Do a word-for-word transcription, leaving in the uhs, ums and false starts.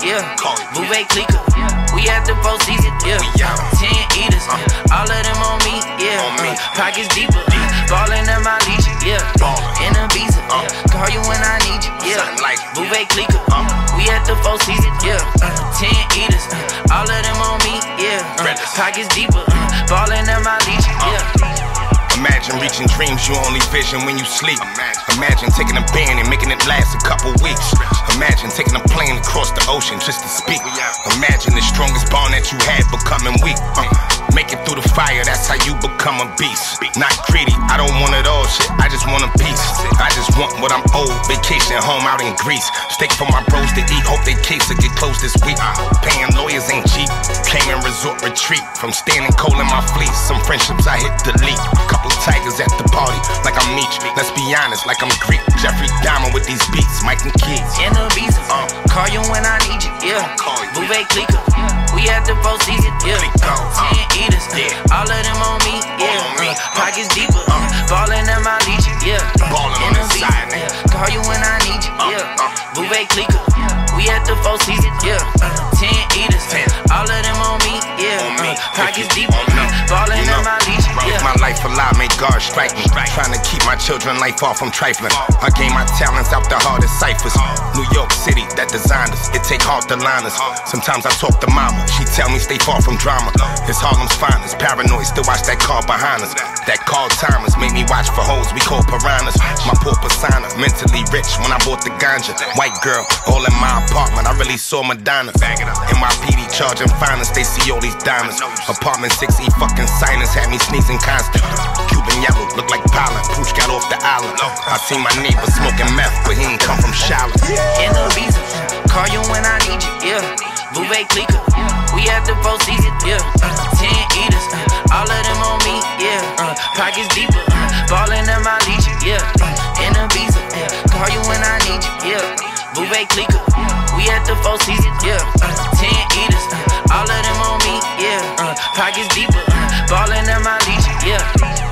yeah. Bouvet Clicker, we at the four seasons, yeah. Ten eaters, all of them on me, yeah. Uh, pockets deeper, ballin' at my leisure, yeah. In a visa, call you when I need you, yeah. Bouvet Clicker, we at the four seasons, yeah. Ten eaters, all of them on me, yeah. Pockets deeper, ballin' at my leisure, yeah. Imagine reaching dreams you only vision when you sleep. Imagine taking a band and making it last a couple weeks. Imagine taking a plane across the ocean just to speak. Imagine the strongest bond that you had becoming weak. Uh, make it through the fire, that's how you become a beast. Not greedy, I don't want it all shit, I just want a piece. I just want what I'm owed, vacation home out in Greece. Steak for my bros to eat, hope they case will get closed this week. Paying lawyers ain't cheap, came in resort retreat. From standing cold in my fleece, some friendships I hit delete. Couple tigers at the party, like I'm Meech. Let's be honest, like I'm Greek. Jeffrey Dahmer with these beats, Mike and Keys. In the visa, uh, call you when I need you, yeah. Bouvet Clicker, we at the four seasons, yeah. Uh, ten eaters, all of them on me, yeah. Uh, pockets deeper, uh, ballin' at my leisure, yeah. Ballin' on the side, yeah. Call you when I need you, yeah. Bouvet Clicker, we at the four seasons, yeah. Uh, ten eaters, all of them on me, yeah. Uh, pockets deeper, ballin' at my leisure, yeah. My life a lie, make God strike me. Trying to keep my children life off from trifling. I gain my talents out the hardest ciphers. New York City, that designed us. It take hard to line us. Sometimes I talk to mama, she tell me stay far from drama. It's Harlem's finest, paranoid, still watch that car behind us. That call timers make me watch for hoes we call piranhas. My poor persona, mentally rich when I bought the ganja. White girl, all in my apartment, I really saw Madonna. N Y P D charging finest, they see all these diamonds. Apartment six E fucking sinus had me sneezing constant. Cuban yellow, look like pollen, Pooch got off the island. I seen my neighbor smoking meth, but he ain't come from Charlotte. In the visa, call you when I need you, yeah. Bouvet Clicker, we at the four seasons, yeah. Uh, ten eaters, uh, all of them on me, yeah. Uh, pockets deeper, uh, ballin' at my leisure, yeah. Uh, in the visa, yeah. Call you when I need you, yeah. Bouvet Clicker, we at the four seasons, yeah. Uh, ten eaters, uh, all of them on me, yeah. Uh, pockets deeper, uh, ballin' at my leisure, yeah.